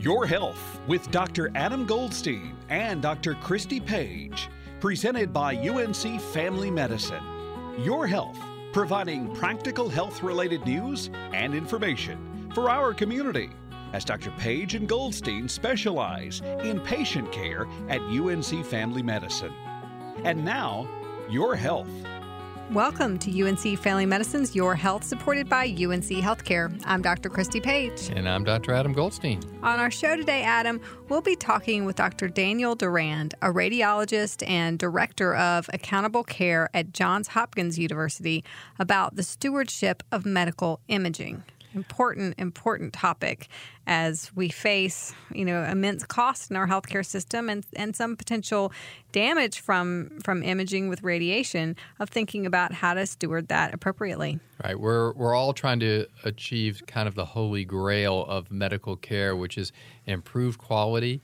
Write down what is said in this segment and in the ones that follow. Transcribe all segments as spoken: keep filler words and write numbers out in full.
Your Health with Doctor Adam Goldstein and Doctor Christy Page, presented by U N C Family Medicine. Your Health, providing practical health-related news and information for our community, as Doctor Page and Goldstein specialize in patient care at U N C Family Medicine. And now, Your Health. Welcome to U N C Family Medicine's Your Health, supported by U N C Healthcare. I'm Doctor Christy Page. And I'm Doctor Adam Goldstein. On our show today, Adam, we'll be talking with Doctor Daniel Durand, a radiologist and director of accountable care at Johns Hopkins University, about the stewardship of medical imaging. Important, important topic as we face, you know, immense costs in our healthcare system and, and some potential damage from from imaging with radiation, of thinking about how to steward that appropriately. Right. We're we're all trying to achieve kind of the holy grail of medical care, which is improved quality,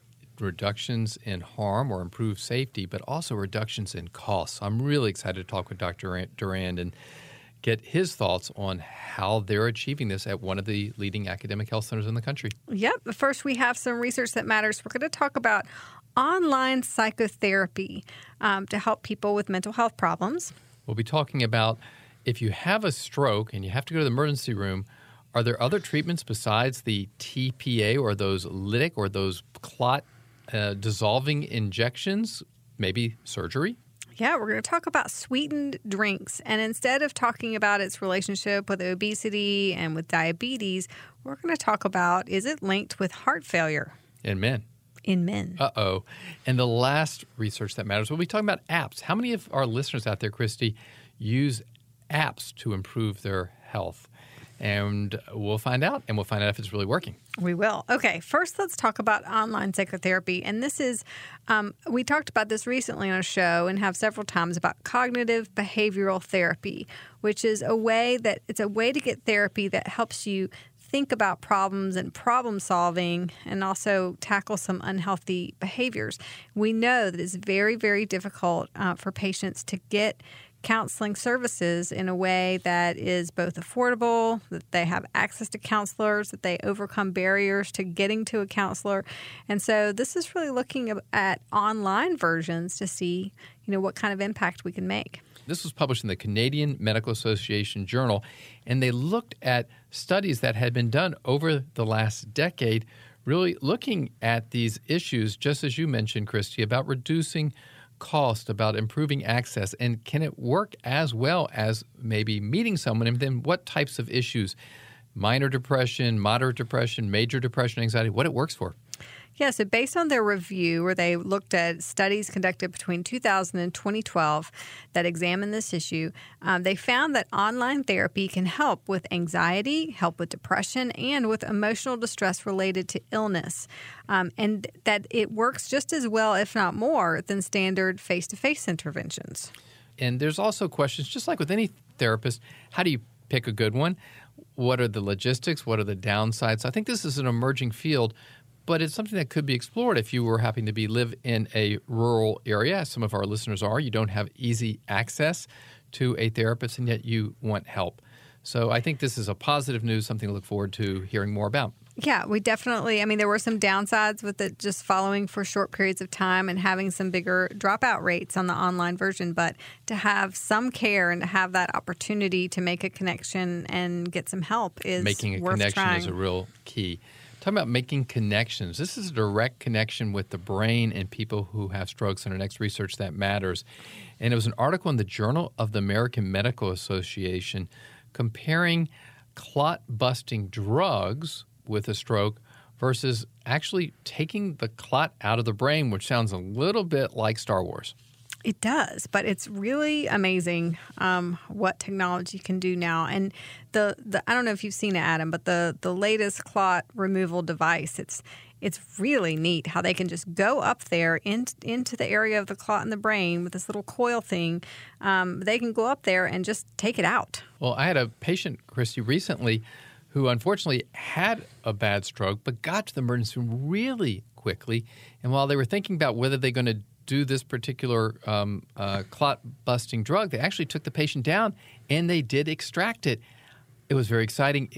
reductions in harm or improved safety, but also reductions in costs. I'm really excited to talk with Doctor Durand and get his thoughts on how they're achieving this at one of the leading academic health centers in the country. Yep. But first, we have some research that matters. We're going to talk about online psychotherapy um, to help people with mental health problems. We'll be talking about if you have a stroke and you have to go to the emergency room, are there other treatments besides the T P A or those lytic or those clot uh, dissolving injections, maybe surgery? Yeah, we're going to talk about sweetened drinks. And instead of talking about its relationship with obesity and with diabetes, we're going to talk about, is it linked with heart failure? In men. In men. Uh-oh. And the last research that matters, we'll be talking about apps. How many of our listeners out there, Christy, use apps to improve their health? And we'll find out, and we'll find out if it's really working. We will. Okay, first let's talk about online psychotherapy. And this is, um, we talked about this recently on a show and have several times about cognitive behavioral therapy, which is a way that, it's a way to get therapy that helps you think about problems and problem solving and also tackle some unhealthy behaviors. We know that it's very, very difficult uh, for patients to get counseling services in a way that is both affordable, that they have access to counselors, that they overcome barriers to getting to a counselor. And so this is really looking at online versions to see, you know, what kind of impact we can make. This was published in the Canadian Medical Association Journal, and they looked at studies that had been done over the last decade, really looking at these issues, just as you mentioned, Christy, about reducing cost, about improving access, and can it work as well as maybe meeting someone, and then what types of issues, minor depression, moderate depression, major depression, anxiety, what it works for. Yeah, so based on their review where they looked at studies conducted between two thousand and twenty twelve that examined this issue, um, they found that online therapy can help with anxiety, help with depression, and with emotional distress related to illness, um, and that it works just as well, if not more, than standard face-to-face interventions. And there's also questions, just like with any therapist, how do you pick a good one? What are the logistics? What are the downsides? I think this is an emerging field, but it's something that could be explored if you were happy to be live in a rural area, as some of our listeners are. You don't have easy access to a therapist, and yet you want help. So I think this is a positive news, something to look forward to hearing more about. Yeah, we definitely, I mean, there were some downsides with it just following for short periods of time and having some bigger dropout rates on the online version, but to have some care and to have that opportunity to make a connection and get some help is Making a worth connection trying. is a real key. Talking about making connections. This is a direct connection with the brain in people who have strokes in our next research that matters. And it was an article in the Journal of the American Medical Association comparing clot-busting drugs with a stroke versus actually taking the clot out of the brain, which sounds a little bit like Star Wars. It does, but it's really amazing um, what technology can do now. And the, the I don't know if you've seen it, Adam, but the, the latest clot removal device, it's it's really neat how they can just go up there in, into the area of the clot in the brain with this little coil thing. Um, they can go up there and just take it out. Well, I had a patient, Christy, recently who unfortunately had a bad stroke but got to the emergency room really quickly. And while they were thinking about whether they're going to do this particular um, uh, clot-busting drug, they actually took the patient down and they did extract it. It was very exciting. It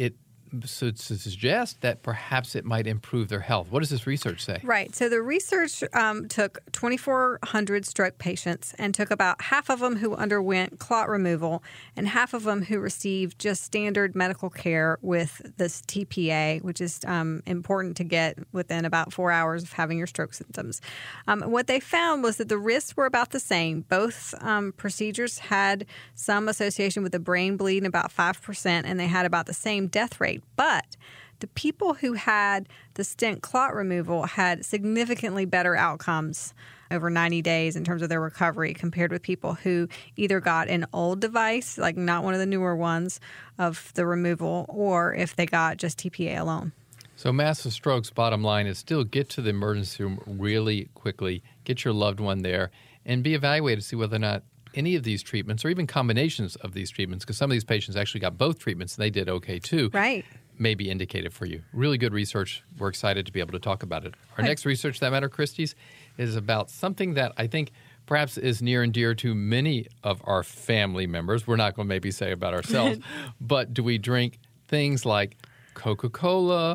so to suggest that perhaps it might improve their health. What does this research say? Right. So the research um, took twenty-four hundred stroke patients and took about half of them who underwent clot removal and half of them who received just standard medical care with this T P A, which is um, important to get within about four hours of having your stroke symptoms. Um, what they found was that the risks were about the same. Both um, procedures had some association with the brain bleed, about five percent, and they had about the same death rate. But the people who had the stent clot removal had significantly better outcomes over ninety days in terms of their recovery compared with people who either got an old device, like not one of the newer ones of the removal, or if they got just T P A alone. So massive strokes, bottom line is still get to the emergency room really quickly, get your loved one there, and be evaluated to see whether or not any of these treatments or even combinations of these treatments, because some of these patients actually got both treatments and they did okay too. Right. May be indicated for you. Really good research. We're excited to be able to talk about it. Our Right. next Research That Matter, Christie's, is about something that I think perhaps is near and dear to many of our family members. We're not going to maybe say about ourselves, but do we drink things like Coca-Cola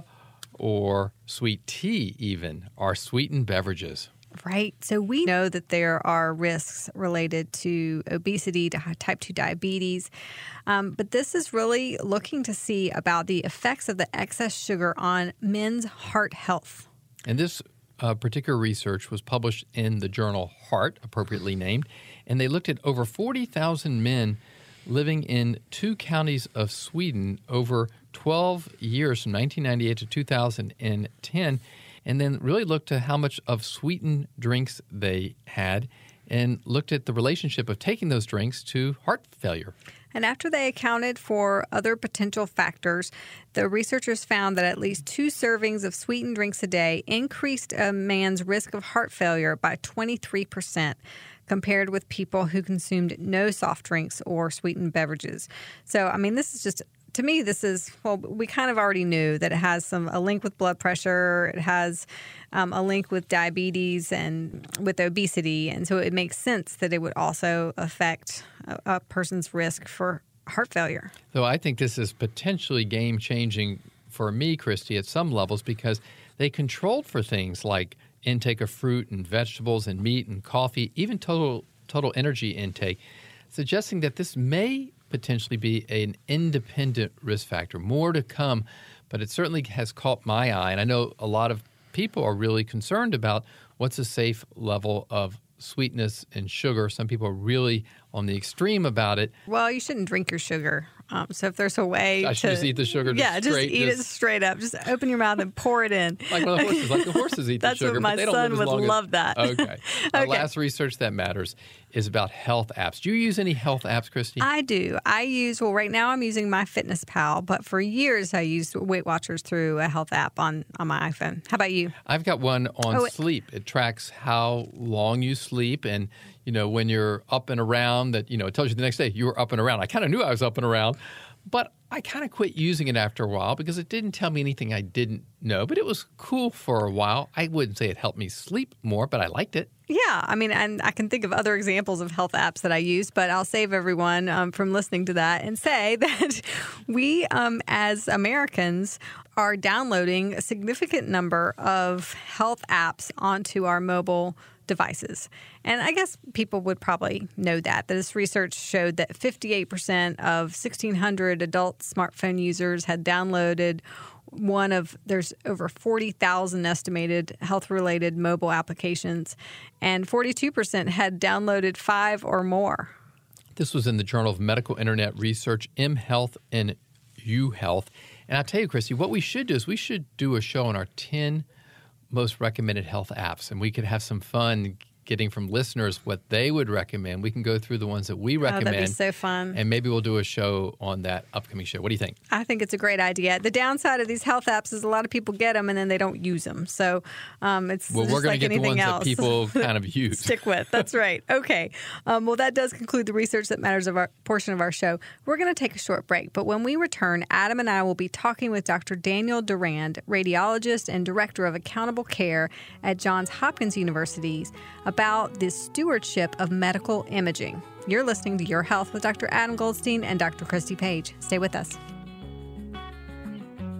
or sweet tea even, or sweetened beverages? Right. So we know that there are risks related to obesity, to type two diabetes. Um, but this is really looking to see about the effects of the excess sugar on men's heart health. And this uh, particular research was published in the journal Heart, appropriately named, and they looked at over forty thousand men living in two counties of Sweden over twelve years, from nineteen ninety-eight to two thousand ten, and then really looked at how much of sweetened drinks they had and looked at the relationship of taking those drinks to heart failure. And after they accounted for other potential factors, the researchers found that at least two servings of sweetened drinks a day increased a man's risk of heart failure by twenty-three percent. Compared with people who consumed no soft drinks or sweetened beverages. So, I mean, this is just, to me, this is, well, we kind of already knew that it has some a link with blood pressure, it has um, a link with diabetes and with obesity, and so it makes sense that it would also affect a, a person's risk for heart failure. So I think this is potentially game-changing for me, Christy, at some levels, because they controlled for things like intake of fruit and vegetables and meat and coffee, even total total energy intake, suggesting that this may potentially be an independent risk factor. More to come, but it certainly has caught my eye. And I know a lot of people are really concerned about what's a safe level of sweetness and sugar. Some people are really on the extreme about it. Well, you shouldn't drink your sugar. Um, so if there's a way I should to, just eat the sugar just yeah, straight. just eat just, it straight up. Just open your mouth and pour it in. Like one of the horses. Like the horses eat the That's sugar, what my but they don't son live as would long as- love that. Okay. Our Okay. last Research That Matters is about health apps. Do you use any health apps, Christy? I do. I use, well, right now I'm using MyFitnessPal, but for years I used Weight Watchers through a health app on, on my iPhone. How about you? I've got one on Oh, it- sleep. It tracks how long you sleep, and you know when you're up and around. That you know it tells you the next day you were up and around. I kind of knew I was up and around, but I kind of quit using it after a while because it didn't tell me anything I didn't know. But it was cool for a while. I wouldn't say it helped me sleep more, but I liked it. Yeah, I mean, and I can think of other examples of health apps that I use, but I'll save everyone um, from listening to that and say that we, um, as Americans, are downloading a significant number of health apps onto our mobile devices. And I guess people would probably know that. This research showed that fifty-eight percent of sixteen hundred adult smartphone users had downloaded one of, there's over forty thousand estimated health-related mobile applications, and forty-two percent had downloaded five or more. This was in the Journal of Medical Internet Research, mHealth and UHealth. And I'll tell you, Christy, what we should do is we should do a show on our ten most recommended health apps, and we could have some fun getting from listeners what they would recommend. We can go through the ones that we recommend. Oh, that'd be so fun. And maybe we'll do a show on that upcoming show. What do you think? I think it's a great idea. The downside of these health apps is a lot of people get them and then they don't use them. So um, it's Well, just we're going like to get the anything ones else. that people kind of use. Stick with. That's right. Okay. Um, well, that does conclude the Research That Matters of our portion of our show. We're going to take a short break, but when we return, Adam and I will be talking with Doctor Daniel Durand, radiologist and director of accountable care at Johns Hopkins University, about the stewardship of medical imaging. You're listening to Your Health with Doctor Adam Goldstein and Doctor Christy Page. Stay with us.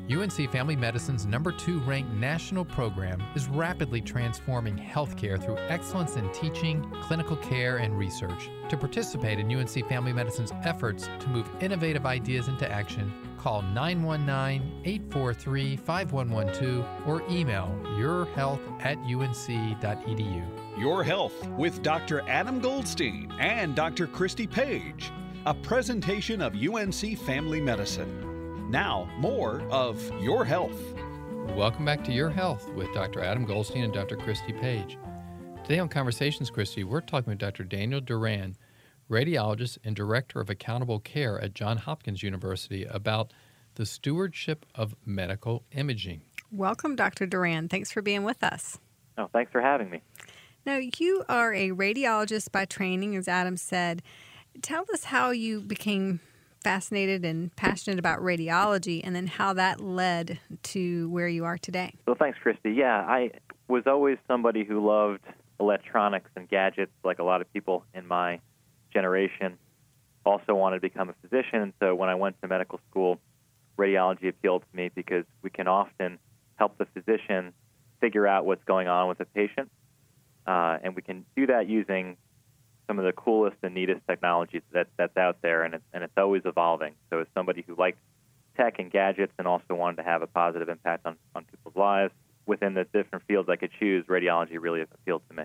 U N C Family Medicine's number two ranked national program is rapidly transforming healthcare through excellence in teaching, clinical care, and research. To participate in U N C Family Medicine's efforts to move innovative ideas into action, call nine one nine, eight four three, five one one two or email yourhealth at u n c dot e d u. Your Health with Doctor Adam Goldstein and Doctor Christy Page, a presentation of U N C Family Medicine. Now, more of Your Health. Welcome back to Your Health with Doctor Adam Goldstein and Doctor Christy Page. Today on Conversations, Christy, we're talking with Doctor Daniel Duran, radiologist and director of accountable care at Johns Hopkins University, about the stewardship of medical imaging. Welcome, Doctor Duran. Thanks for being with us. Oh, thanks for having me. Now, you are a radiologist by training, as Adam said. Tell us how you became fascinated and passionate about radiology, and then how that led to where you are today. Well, thanks, Christy. Yeah, I was always somebody who loved electronics and gadgets, like a lot of people in my generation. Also wanted to become a physician, and so when I went to medical school, radiology appealed to me because we can often help the physician figure out what's going on with a patient, uh, and we can do that using some of the coolest and neatest technologies that, that's out there, and it's, and it's always evolving. So as somebody who liked tech and gadgets and also wanted to have a positive impact on, on people's lives, within the different fields I could choose, radiology really appealed to me.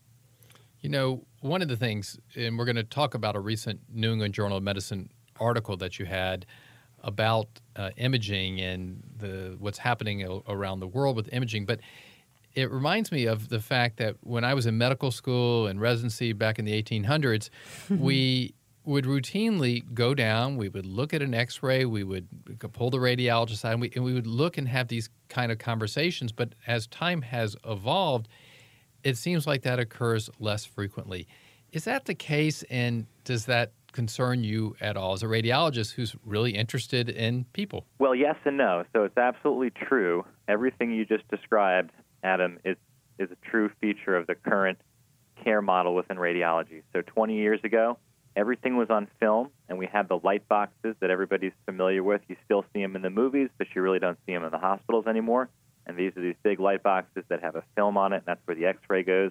You know, one of the things, and we're going to talk about a recent New England Journal of Medicine article that you had about uh, imaging and the what's happening a- around the world with imaging, but it reminds me of the fact that when I was in medical school and residency back in the eighteen hundreds, we would routinely go down, we would look at an x-ray, we would pull the radiologist aside, and we, and we would look and have these kind of conversations. But as time has evolved, it seems like that occurs less frequently. Is that the case, and does that concern you at all as a radiologist who's really interested in people? Well, yes and no. So it's absolutely true. Everything you just described, Adam, is, is a true feature of the current care model within radiology. So twenty years ago, everything was on film, and we had the light boxes that everybody's familiar with. You still see them in the movies, but you really don't see them in the hospitals anymore. And these are these big light boxes that have a film on it, and that's where the x-ray goes.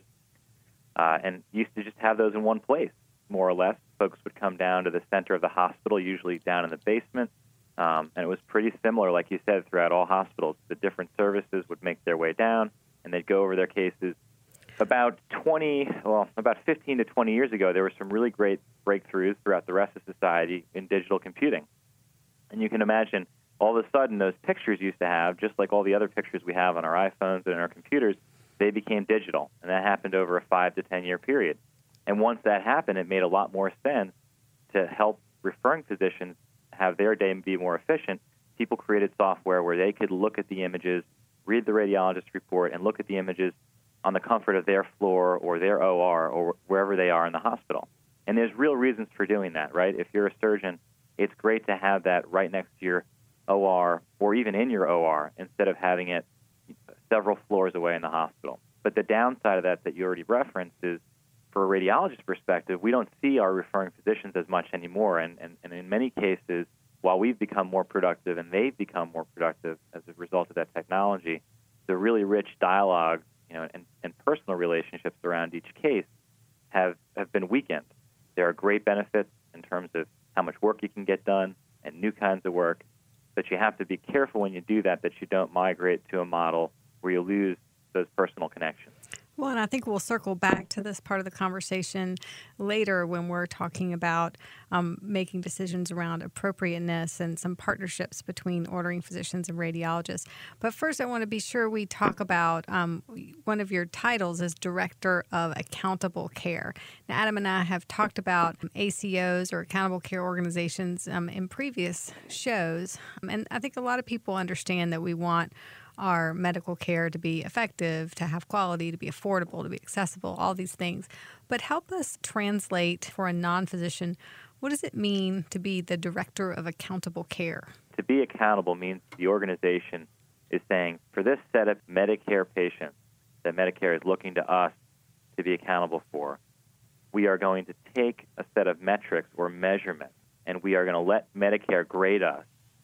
Uh, and you used to just have those in one place, more or less. Folks would come down to the center of the hospital, usually down in the basement. Um, and it was pretty similar, like you said, throughout all hospitals. The different services would make their way down, and they'd go over their cases. About twenty, well, about fifteen to twenty years ago, there were some really great breakthroughs throughout the rest of society in digital computing. And you can imagine, all of a sudden, those pictures you used to have, just like all the other pictures we have on our iPhones and our computers, they became digital. And that happened over a five to ten-year period. And once that happened, it made a lot more sense to help referring physicians have their day be more efficient. People created software where they could look at the images, read the radiologist report, and look at the images on the comfort of their floor or their O R or wherever they are in the hospital. And there's real reasons for doing that, right? If you're a surgeon, it's great to have that right next to your O R or even in your O R instead of having it several floors away in the hospital. But the downside of that that you already referenced is, for a radiologist perspective, we don't see our referring physicians as much anymore. And, and, and in many cases, while we've become more productive and they've become more productive as a result of that technology, the really rich dialogue, you know, and, and personal relationships around each case have, have been weakened. There are great benefits in terms of how much work you can get done and new kinds of work, but you have to be careful when you do that, that you don't migrate to a model where you lose those personal connections. Well, and I think we'll circle back to this part of the conversation later when we're talking about um, making decisions around appropriateness and some partnerships between ordering physicians and radiologists. But first, I want to be sure we talk about um, one of your titles as Director of Accountable Care. Now, Adam and I have talked about A C Os or accountable care organizations um, in previous shows, and I think a lot of people understand that we want our medical care to be effective, to have quality, to be affordable, to be accessible, all these things. But help us translate for a non-physician, what does it mean to be the Director of Accountable Care? To be accountable means the organization is saying, for this set of Medicare patients that Medicare is looking to us to be accountable for, we are going to take a set of metrics or measurements, and we are going to let Medicare grade us.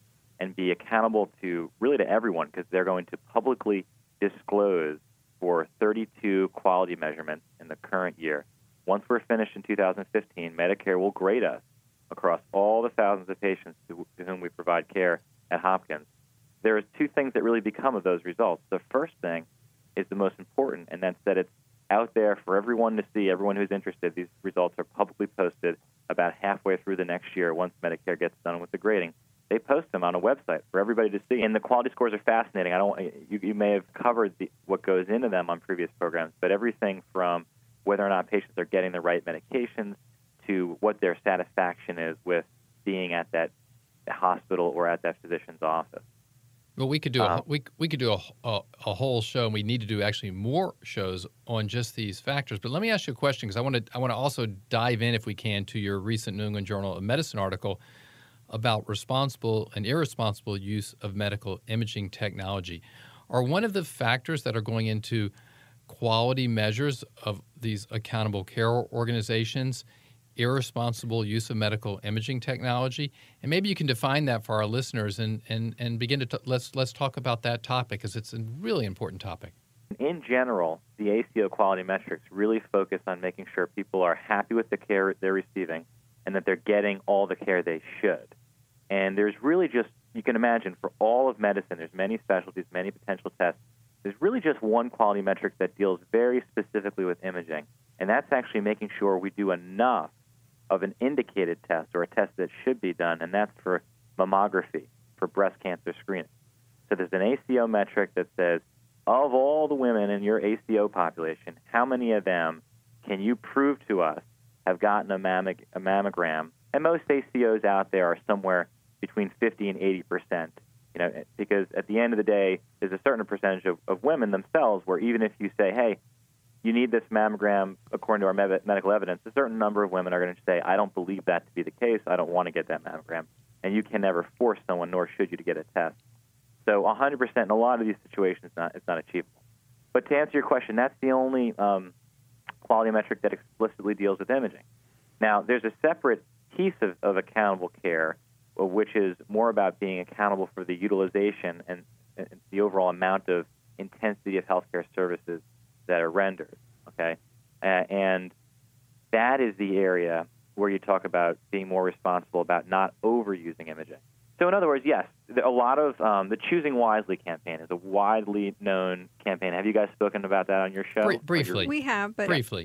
and be accountable to really to everyone, because they're going to publicly disclose for thirty-two quality measurements in the current year. Once we're finished in two thousand fifteen, Medicare will grade us across all the thousands of patients to, to whom we provide care at Hopkins. There are two things that really become of those results. The first thing is the most important, and that's that it's out there for everyone to see, everyone who's interested. These results are publicly posted about halfway through the next year once Medicare gets done with the grading. They post them on a website for everybody to see, and the quality scores are fascinating. I don't. You, you may have covered the, what goes into them on previous programs, but everything from whether or not patients are getting the right medications to what their satisfaction is with being at that hospital or at that physician's office. Well, we could do um, a, we we could do a, a, a whole show, and we need to do actually more shows on just these factors. But let me ask you a question, because I want to I want to also dive in, if we can, to your recent New England Journal of Medicine article about responsible and irresponsible use of medical imaging technology. Are one of the factors that are going into quality measures of these accountable care organizations irresponsible use of medical imaging technology? And maybe you can define that for our listeners and, and, and begin to t- let's let's talk about that topic, because it's a really important topic. In general, the A C O quality metrics really focus on making sure people are happy with the care they're receiving and that they're getting all the care they should. And there's really just, you can imagine, for all of medicine, there's many specialties, many potential tests. There's really just one quality metric that deals very specifically with imaging, and that's actually making sure we do enough of an indicated test or a test that should be done, and that's for mammography, for breast cancer screening. So there's an A C O metric that says, of all the women in your A C O population, how many of them can you prove to us have gotten a, mammog- a mammogram? And most A C Os out there are somewhere between fifty and eighty percent, you know, because at the end of the day, there's a certain percentage of, of women themselves where even if you say, hey, you need this mammogram according to our med- medical evidence, a certain number of women are going to say, I don't believe that to be the case. I don't want to get that mammogram. And you can never force someone, nor should you, to get a test. So one hundred percent in a lot of these situations, it's not, it's not achievable. But to answer your question, that's the only um, quality metric that explicitly deals with imaging. Now, there's a separate piece of, of accountable care, which is more about being accountable for the utilization and, and the overall amount of intensity of healthcare services that are rendered, okay? Uh, and that is the area where you talk about being more responsible about not overusing imaging. So in other words, yes, a lot of um, the Choosing Wisely campaign is a widely known campaign. Have you guys spoken about that on your show? Br- briefly. We have, but... Briefly.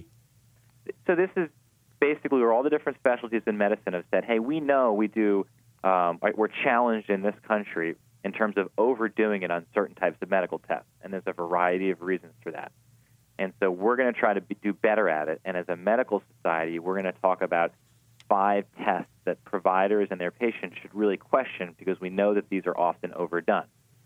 So this is basically where all the different specialties in medicine have said, hey, we know we do, um, we're challenged in this country in terms of overdoing it on certain types of medical tests, and there's a variety of reasons for that. And so we're going to try to be, do better at it, and as a medical society, we're going to talk about five tests that providers and their patients should really question because we know that these are often overdone.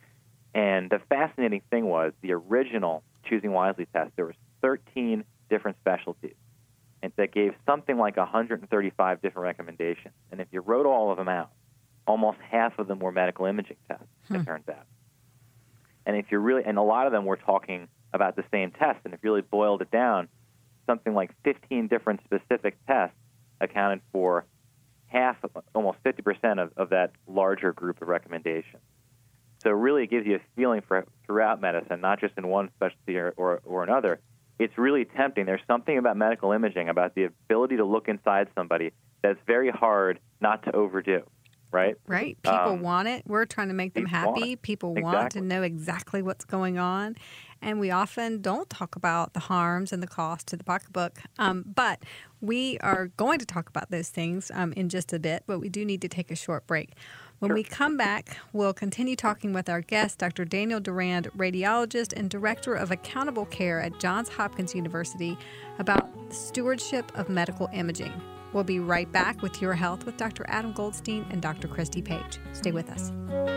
And the fascinating thing was the original Choosing Wisely test, there was thirteen different specialties and that gave something like one hundred thirty-five different recommendations. And if you wrote all of them out, almost half of them were medical imaging tests, hmm. it turns out. And if you're really, and a lot of them were talking about the same test, and if you really boiled it down, something like fifteen different specific tests accounted for half, almost fifty percent of, of that larger group of recommendations. So really it gives you a feeling for throughout medicine, not just in one specialty or, or, or another. It's really tempting. There's something about medical imaging, about the ability to look inside somebody that's very hard not to overdo, right? Right. People um, want it. We're trying to make them happy. Want People exactly. want to know exactly what's going on. And we often don't talk about the harms and the cost to the pocketbook. Um, but we are going to talk about those things um, in just a bit, but we do need to take a short break. When Sure. we come back, we'll continue talking with our guest, Doctor Daniel Durand, radiologist and director of accountable care at Johns Hopkins University, about stewardship of medical imaging. We'll be right back with Your Health with Doctor Adam Goldstein and Doctor Christy Page. Stay with us.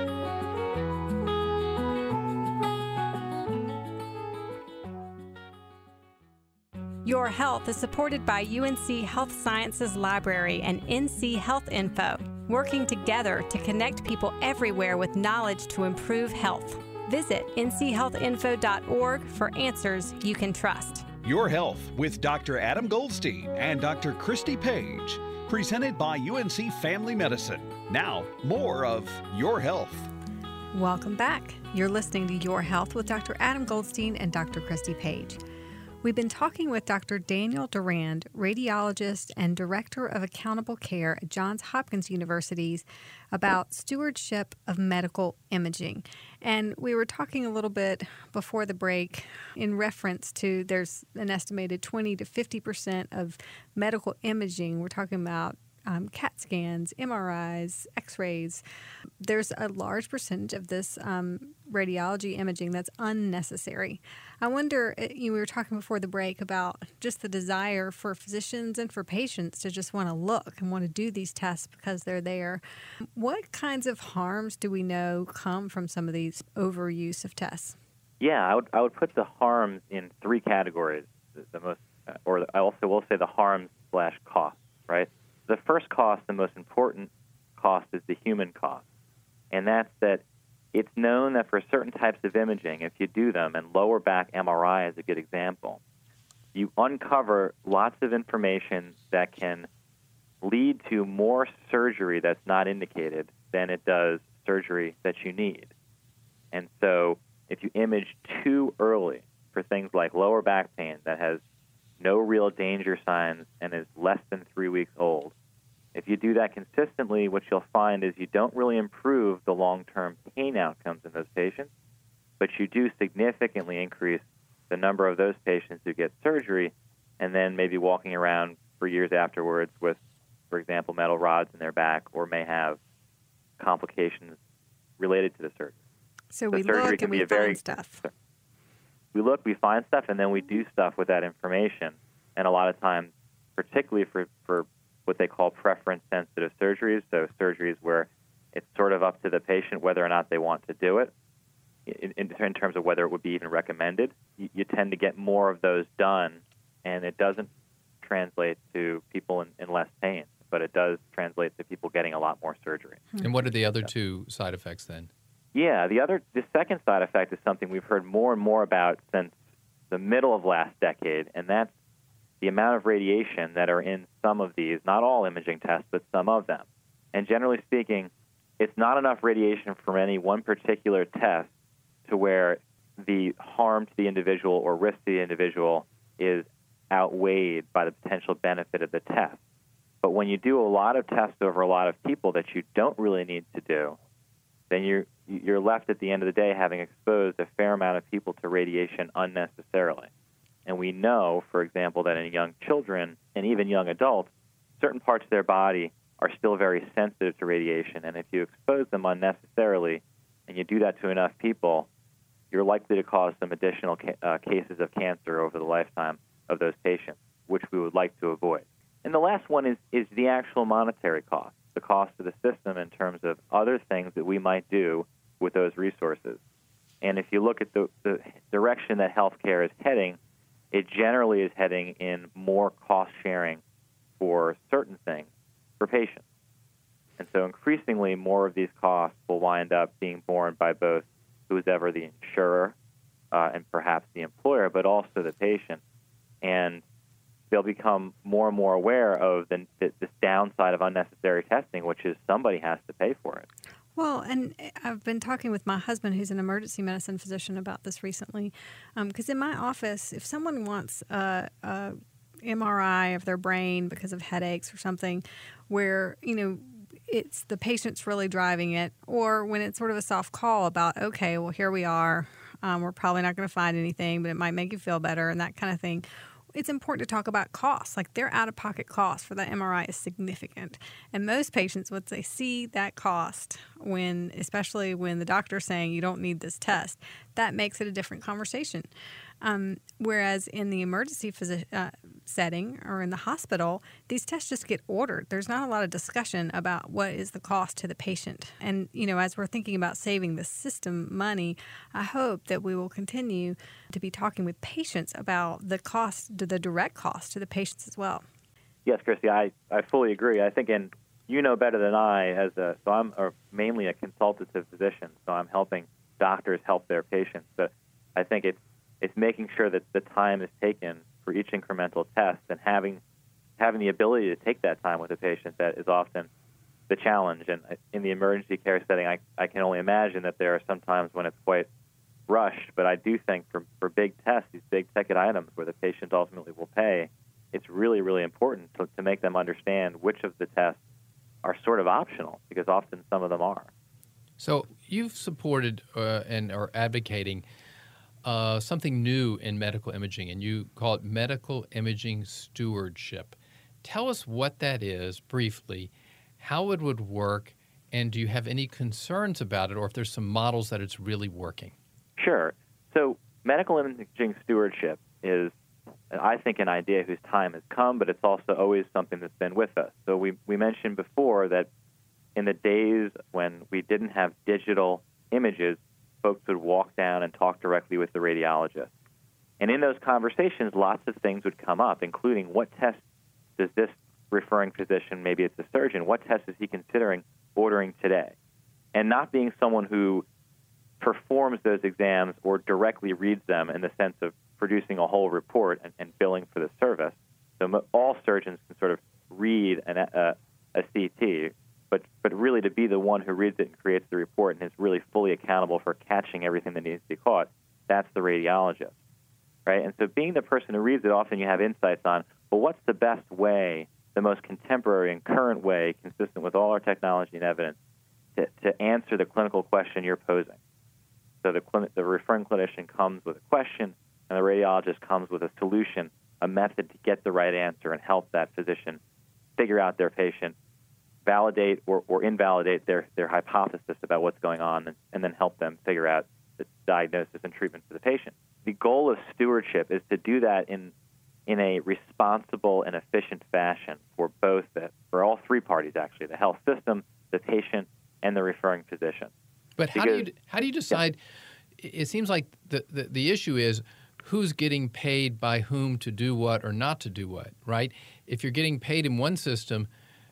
Your Health is supported by U N C Health Sciences Library and N C Health Info, working together to connect people everywhere with knowledge to improve health. Visit N C health info dot org for answers you can trust. Your Health with Doctor Adam Goldstein and Doctor Christy Page, presented by U N C Family Medicine. Now, more of Your Health. Welcome back. You're listening to Your Health with Doctor Adam Goldstein and Doctor Christy Page. We've been talking with Doctor Daniel Durand, radiologist and director of accountable care at Johns Hopkins University, about stewardship of medical imaging. And we were talking a little bit before the break in reference to there's an estimated twenty to fifty percent of medical imaging. We're talking about Um, CAT scans, M R Is, X-rays. There's a large percentage of this um, radiology imaging that's unnecessary. I wonder, you we were talking before the break about just the desire for physicians and for patients to just want to look and want to do these tests because they're there. What kinds of harms do we know come from some of these overuse of tests? Yeah, I would I would put the harms in three categories. The, the most, or I also will say the harms slash costs, right? The first cost, the most important cost, is the human cost. And that's that it's known that for certain types of imaging, if you do them, and lower back M R I is a good example, you uncover lots of information that can lead to more surgery that's not indicated than it does surgery that you need. And so if you image too early for things like lower back pain that has no real danger signs and is less than three weeks old, if you do that consistently, what you'll find is you don't really improve the long-term pain outcomes in those patients, but you do significantly increase the number of those patients who get surgery and then maybe walking around for years afterwards with, for example, metal rods in their back, or may have complications related to the surgery. So, so we look and we find very, stuff. We look, we find stuff, and then we do stuff with that information. And a lot of times, particularly for, for what they call preference-sensitive surgeries, so surgeries where it's sort of up to the patient whether or not they want to do it, in, in, in terms of whether it would be even recommended, you, you tend to get more of those done, and it doesn't translate to people in, in less pain, but it does translate to people getting a lot more surgery. And what are the other two side effects then? Yeah, the other, the second side effect is something we've heard more and more about since the middle of last decade, and that's the amount of radiation that are in some of these, not all imaging tests, but some of them. And generally speaking, it's not enough radiation from any one particular test to where the harm to the individual or risk to the individual is outweighed by the potential benefit of the test. But when you do a lot of tests over a lot of people that you don't really need to do, then you're you're left at the end of the day having exposed a fair amount of people to radiation unnecessarily. And we know, for example, that in young children and even young adults, certain parts of their body are still very sensitive to radiation. And if you expose them unnecessarily and you do that to enough people, you're likely to cause some additional ca- uh, cases of cancer over the lifetime of those patients, which we would like to avoid. And the last one is, is the actual monetary cost, the cost of the system in terms of other things that we might do with those resources. And if you look at the, the direction that healthcare is heading, it generally is heading in more cost sharing for certain things for patients. And so increasingly more of these costs will wind up being borne by both who's ever the insurer uh, and perhaps the employer, but also the patient. And they'll become more and more aware of the, the, this downside of unnecessary testing, which is somebody has to pay for it. Well, and I've been talking with my husband, who's an emergency medicine physician, about this recently. Because um, in my office, if someone wants a, a M R I of their brain because of headaches or something, where, you know, it's the patient's really driving it, or when it's sort of a soft call about, okay, well, here we are, um, we're probably not going to find anything, but it might make you feel better and that kind of thing. It's important to talk about costs. Like, their out-of-pocket cost for that M R I is significant. And most patients, once they see that cost, when, especially when the doctor's saying you don't need this test, that makes it a different conversation. Um, whereas in the emergency phys- uh, setting or in the hospital, these tests just get ordered. There's not a lot of discussion about what is the cost to the patient. And, you know, as we're thinking about saving the system money, I hope that we will continue to be talking with patients about the cost, the direct cost to the patients as well. Yes, Christy, I, I fully agree. I think, and you know better than I, as a, so I'm a, mainly a consultative physician, so I'm helping doctors help their patients. But I think it's It's making sure that the time is taken for each incremental test and having having the ability to take that time with a patient that is often the challenge. And in the emergency care setting, I, I can only imagine that there are some times when it's quite rushed. But I do think for, for big tests, these big ticket items where the patient ultimately will pay, it's really, really important to, to make them understand which of the tests are sort of optional, because often some of them are. So you've supported uh, and are advocating uh, something new in medical imaging, and you call it medical imaging stewardship. Tell us what that is briefly, how it would work, and do you have any concerns about it, or if there's some models that it's really working? Sure. So medical imaging stewardship is, I think, an idea whose time has come, but it's also always something that's been with us. So we, we mentioned before that in the days when we didn't have digital images, folks would walk down and talk directly with the radiologist. And in those conversations, lots of things would come up, including what test does this referring physician, maybe it's a surgeon, what test is he considering ordering today? And not being someone who performs those exams or directly reads them in the sense of producing a whole report and, and billing for the service. So mo- all surgeons can sort of read an, uh, a C T, but, but really to be the one who reads it and creates the report and is really fully accountable for catching everything that needs to be caught, that's the radiologist, right? And so being the person who reads it, often you have insights on, well, what's the best way, the most contemporary and current way, consistent with all our technology and evidence, to, to answer the clinical question you're posing. So the, clin- the referring clinician comes with a question, and the radiologist comes with a solution, a method to get the right answer and help that physician figure out their patient, validate or, or invalidate their, their hypothesis about what's going on, and, and then help them figure out the diagnosis and treatment for the patient. The goal of stewardship is to do that in in a responsible and efficient fashion for both, the, for all three parties, actually, the health system, the patient, and the referring physician. But how because, do you how do you decide? Yeah. It seems like the, the, the issue is who's getting paid by whom to do what or not to do what, right? If you're getting paid in one system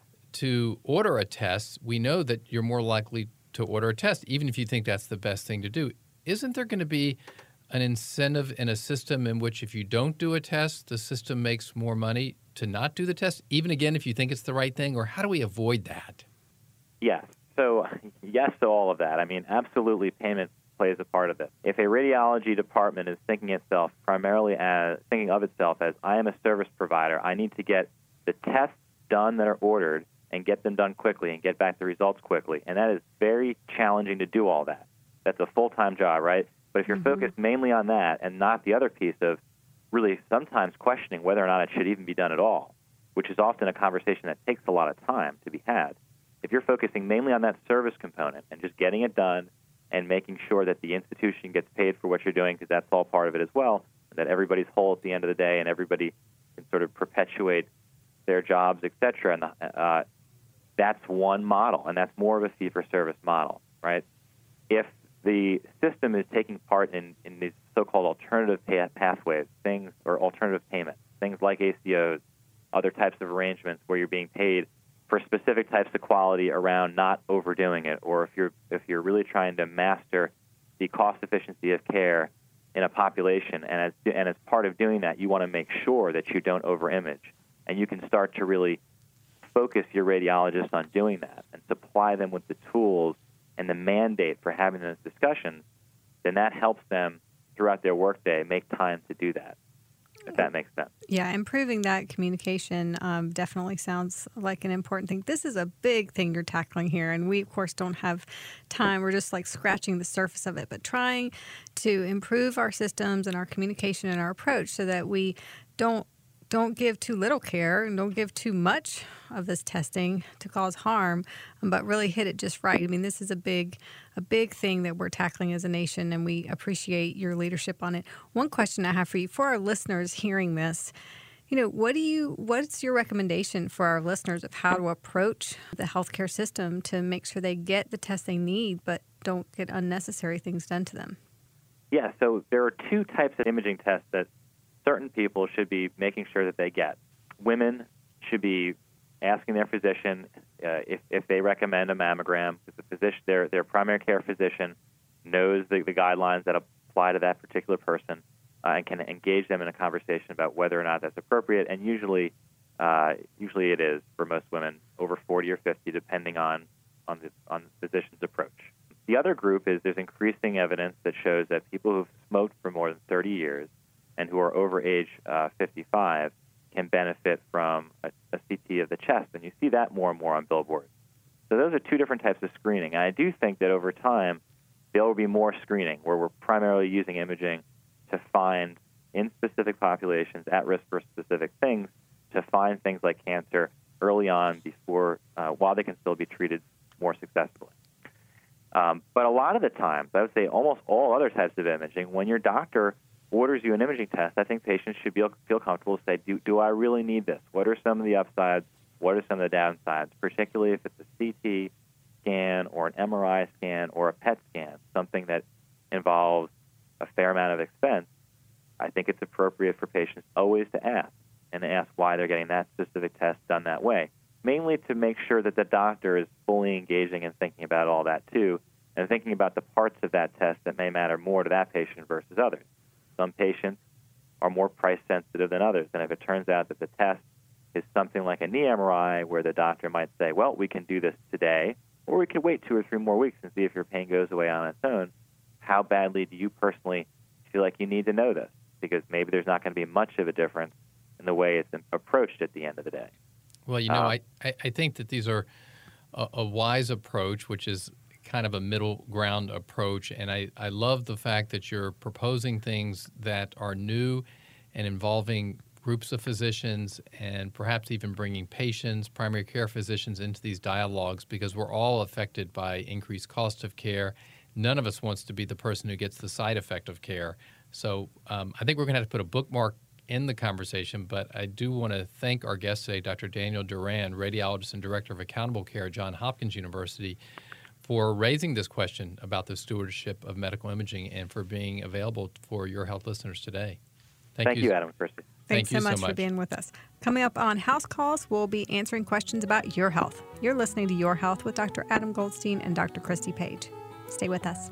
to order a test, we know that you're more likely to order a test, even if you think that's the best thing to do. Isn't there going to be an incentive in a system in which if you don't do a test, the system makes more money to not do the test, even again if you think it's the right thing? Or how do we avoid that? Yes. So yes to all of that. I mean, absolutely payment plays a part of this. If a radiology department is thinking itself primarily as thinking of itself as, I am a service provider, I need to get the tests done that are ordered and get them done quickly and get back the results quickly. And that is very challenging to do all that. That's a full-time job, right? But if you're mm-hmm. focused mainly on that and not the other piece of really sometimes questioning whether or not it should even be done at all, which is often a conversation that takes a lot of time to be had. If you're focusing mainly on that service component and just getting it done and making sure that the institution gets paid for what you're doing, because that's all part of it as well, and that everybody's whole at the end of the day and everybody can sort of perpetuate their jobs, et cetera, and the, uh, that's one model, and that's more of a fee-for-service model, right? If the system is taking part in, in these so-called alternative pay- pathways, things or alternative payments, things like A C Os, other types of arrangements where you're being paid for specific types of quality around not overdoing it, or if you're if you're really trying to master the cost efficiency of care in a population, and as and as part of doing that, you want to make sure that you don't over-image, and you can start to really focus your radiologists on doing that and supply them with the tools and the mandate for having those discussions, then that helps them throughout their workday make time to do that, if that makes sense. Yeah, improving that communication um, definitely sounds like an important thing. This is a big thing you're tackling here, and we, of course, don't have time. We're just like scratching the surface of it, but trying to improve our systems and our communication and our approach so that we don't don't give too little care and don't give too much of this testing to cause harm, but really hit it just right. I mean, this is a big, a big thing that we're tackling as a nation, and we appreciate your leadership on it. One question I have for you, for our listeners hearing this, you know, what do you, what's your recommendation for our listeners of how to approach the healthcare system to make sure they get the tests they need, but don't get unnecessary things done to them? Yeah, so there are two types of imaging tests that certain people should be making sure that they get. Women should be asking their physician uh, if, if they recommend a mammogram, because the physician, their, their primary care physician knows the, the guidelines that apply to that particular person uh, and can engage them in a conversation about whether or not that's appropriate. And usually Uh, usually it is for most women over forty or fifty, depending on, on, the, on the physician's approach. The other group is there's increasing evidence that shows that people who've smoked for more than thirty years and who are over age uh, fifty-five can benefit from a, a C T of the chest, and you see that more and more on billboards. So those are two different types of screening. And I do think that over time there will be more screening where we're primarily using imaging to find in specific populations at risk for specific things, to find things like cancer early on before, uh, while they can still be treated more successfully. Um, but a lot of the times, I would say almost all other types of imaging, when your doctor orders you an imaging test, I think patients should be, feel comfortable to say, do, do I really need this? What are some of the upsides? What are some of the downsides, particularly if it's a C T scan or an M R I scan or a P E T scan, something that involves a fair amount of expense. I think it's appropriate for patients always to ask, and to ask why they're getting that specific test done that way, mainly to make sure that the doctor is fully engaging and thinking about all that too, and thinking about the parts of that test that may matter more to that patient versus others. Some patients are more price sensitive than others, and if it turns out that the test is something like a knee M R I where the doctor might say, well, we can do this today, or we could wait two or three more weeks and see if your pain goes away on its own, how badly do you personally feel like you need to know this? Because maybe there's not going to be much of a difference in the way it's approached at the end of the day. Well, you know, um, I, I think that these are a, a wise approach, which is kind of a middle ground approach. And I, I love the fact that you're proposing things that are new and involving groups of physicians and perhaps even bringing patients, primary care physicians into these dialogues, because we're all affected by increased cost of care. None of us wants to be the person who gets the side effect of care. So um, I think we're going to have to put a bookmark in the conversation, but I do want to thank our guest today, Doctor Daniel Duran, radiologist and director of accountable care at Johns Hopkins University, for raising this question about the stewardship of medical imaging and for being available for your health listeners today. Thank, Thank you, you, Adam and Christy. Thanks Thank so, you much so much for being with us. Coming up on House Calls, we'll be answering questions about your health. You're listening to Your Health with Doctor Adam Goldstein and Doctor Christy Page. Stay with us.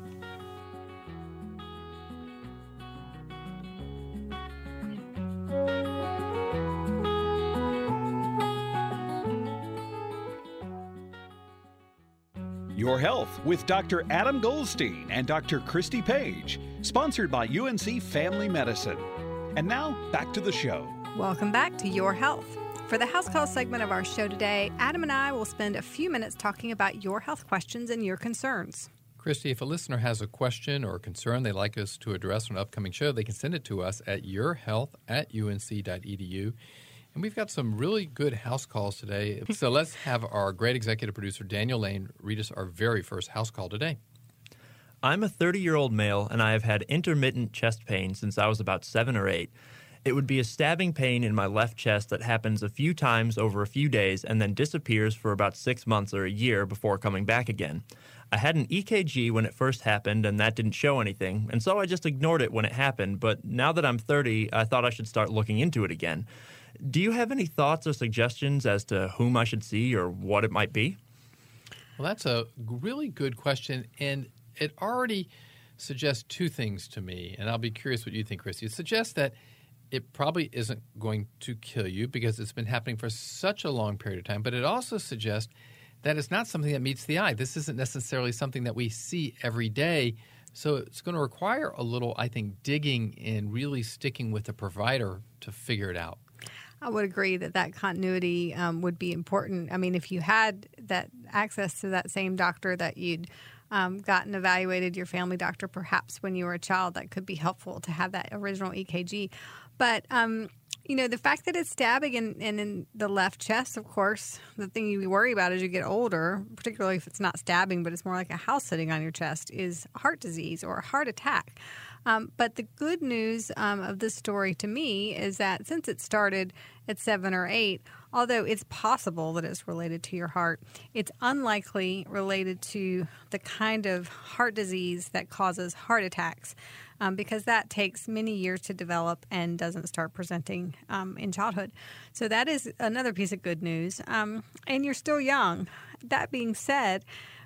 Your Health with Doctor Adam Goldstein and Doctor Christy Page, sponsored by U N C Family Medicine. And now, back to the show. Welcome back to Your Health. For the House Call segment of our show today, Adam and I will spend a few minutes talking about your health questions and your concerns. Christy, if a listener has a question or a concern they'd like us to address on an upcoming show, they can send it to us at yourhealth at unc.edu. And we've got some really good house calls today. So let's have our great executive producer, Daniel Lane, read us our very first house call today. I'm a thirty-year-old male, and I have had intermittent chest pain since I was about seven or eight. It would be a stabbing pain in my left chest that happens a few times over a few days and then disappears for about six months or a year before coming back again. I had an E K G when it first happened, and that didn't show anything, and so I just ignored it when it happened. But now that I'm thirty, I thought I should start looking into it again. Do you have any thoughts or suggestions as to whom I should see or what it might be? Well, that's a really good question, and it already suggests two things to me, and I'll be curious what you think, Christy. It suggests that it probably isn't going to kill you because it's been happening for such a long period of time, but it also suggests that it's not something that meets the eye. This isn't necessarily something that we see every day, so it's going to require a little, I think, digging and really sticking with the provider to figure it out. I would agree that that continuity um, would be important. I mean, if you had that access to that same doctor that you'd um, gotten evaluated, your family doctor, perhaps when you were a child, that could be helpful to have that original E K G. But, um, you know, the fact that it's stabbing in, in, in the left chest, of course, the thing you worry about as you get older, particularly if it's not stabbing, but it's more like a house sitting on your chest, is heart disease or a heart attack. Um, but the good news um, of this story to me is that since it started at seven or eight, although it's possible that it's related to your heart, it's unlikely related to the kind of heart disease that causes heart attacks um, because that takes many years to develop and doesn't start presenting um, in childhood. So that is another piece of good news. Um, and you're still young. That being said,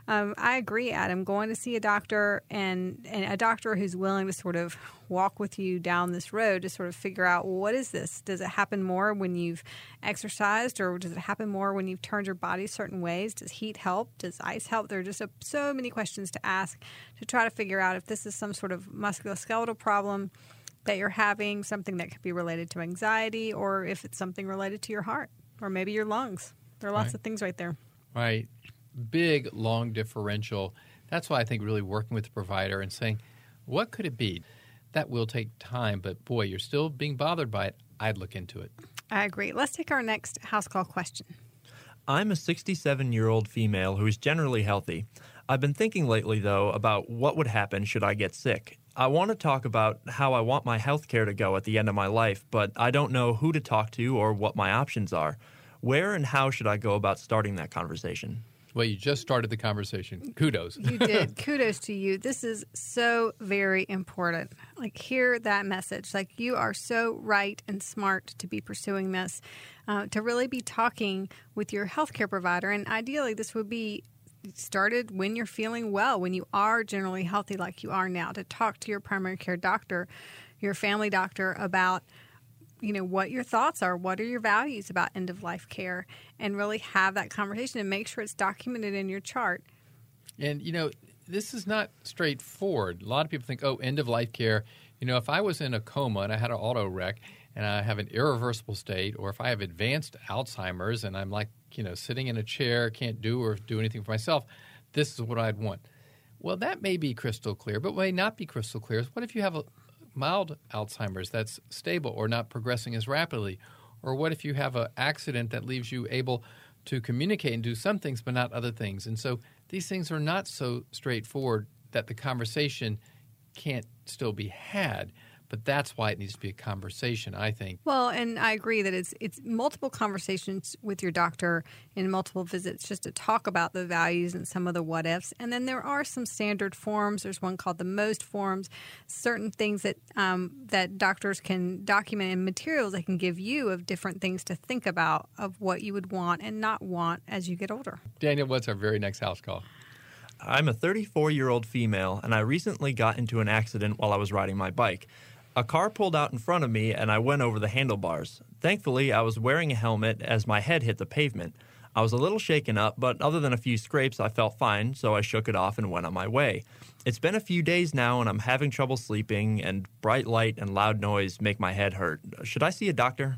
Um, I agree, Adam. Going to see a doctor and, and a doctor who's willing to sort of walk with you down this road to sort of figure out, well, what is this? Does it happen more when you've exercised, or does it happen more when you've turned your body certain ways? Does heat help? Does ice help? There are just a, so many questions to ask to try to figure out if this is some sort of musculoskeletal problem that you're having, something that could be related to anxiety, or if it's something related to your heart or maybe your lungs. There are lots Right. of things right there. Right. Big, long differential. That's why I think really working with the provider and saying, what could it be? That will take time, but boy, you're still being bothered by it. I'd look into it. I agree. Let's take our next house call question. I'm a sixty-seven-year-old female who is generally healthy. I've been thinking lately, though, about what would happen should I get sick. I want to talk about how I want my health care to go at the end of my life, but I don't know who to talk to or what my options are. Where and how should I go about starting that conversation? Well, you just started the conversation. Kudos. You did. Kudos to you. This is so very important. Like, hear that message. Like, you are so right and smart to be pursuing this, uh, to really be talking with your healthcare provider. And ideally, this would be started when you're feeling well, when you are generally healthy like you are now, to talk to your primary care doctor, your family doctor about, you know, what your thoughts are, what are your values about end-of-life care, and really have that conversation and make sure it's documented in your chart. And, you know, this is not straightforward. A lot of people think, oh, end-of-life care. You know, if I was in a coma and I had an auto wreck and I have an irreversible state, or if I have advanced Alzheimer's and I'm like, you know, sitting in a chair, can't do or do anything for myself, this is what I'd want. Well, that may be crystal clear, but may not be crystal clear. What if you have a mild Alzheimer's that's stable or not progressing as rapidly? Or what if you have an accident that leaves you able to communicate and do some things but not other things? And so these things are not so straightforward that the conversation can't still be had. But that's why it needs to be a conversation, I think. Well, and I agree that it's it's multiple conversations with your doctor in multiple visits just to talk about the values and some of the what ifs. And then there are some standard forms. There's one called the MOST forms, certain things that um, that doctors can document in materials they can give you of different things to think about of what you would want and not want as you get older. Daniel, what's our very next house call? I'm a thirty-four-year-old female, and I recently got into an accident while I was riding my bike. A car pulled out in front of me, and I went over the handlebars. Thankfully, I was wearing a helmet as my head hit the pavement. I was a little shaken up, but other than a few scrapes, I felt fine, so I shook it off and went on my way. It's been a few days now, and I'm having trouble sleeping, and bright light and loud noise make my head hurt. Should I see a doctor?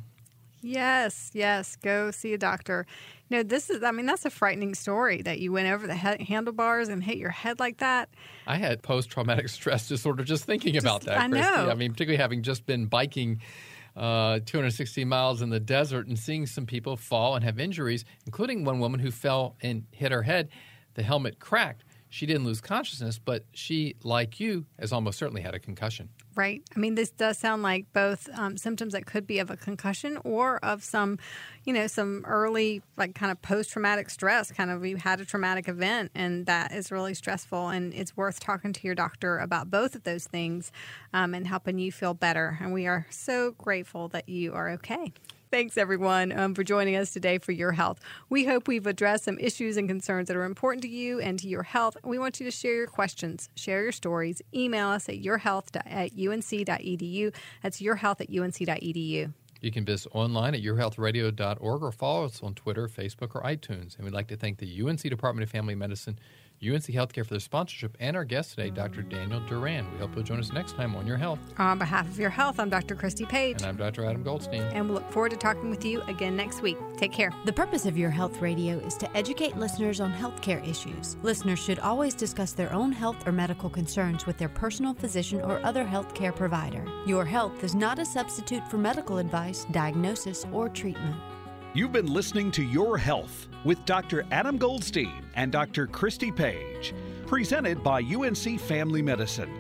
Yes, yes, go see a doctor. You know, this is, I mean, that's a frightening story that you went over the he- handlebars and hit your head like that. I had post-traumatic stress disorder just thinking Just- about that, I Christy. know. I mean, particularly having just been biking uh, two hundred sixty miles in the desert and seeing some people fall and have injuries, including one woman who fell and hit her head. The helmet cracked. She didn't lose consciousness, but she, like you, has almost certainly had a concussion. Right. I mean, this does sound like both um, symptoms that could be of a concussion or of some, you know, some early, like, kind of post-traumatic stress, kind of you had a traumatic event, and that is really stressful. And it's worth talking to your doctor about both of those things um, and helping you feel better. And we are so grateful that you are okay. Thanks, everyone, um, for joining us today for Your Health. We hope we've addressed some issues and concerns that are important to you and to your health. We want you to share your questions, share your stories. Email us at yourhealth at u n c dot e d u. That's yourhealth at u n c dot e d u. You can visit online at your health radio dot org or follow us on Twitter, Facebook, or iTunes. And we'd like to thank the U N C Department of Family Medicine, U N C Healthcare for their sponsorship, and our guest today, Doctor Daniel Duran. We hope you'll join us next time on Your Health. On behalf of Your Health, I'm Doctor Christy Page. And I'm Doctor Adam Goldstein. And we look forward to talking with you again next week. Take care. The purpose of Your Health Radio is to educate listeners on healthcare issues. Listeners should always discuss their own health or medical concerns with their personal physician or other healthcare provider. Your Health is not a substitute for medical advice, diagnosis, or treatment. You've been listening to Your Health with Doctor Adam Goldstein and Doctor Christy Page, presented by U N C Family Medicine.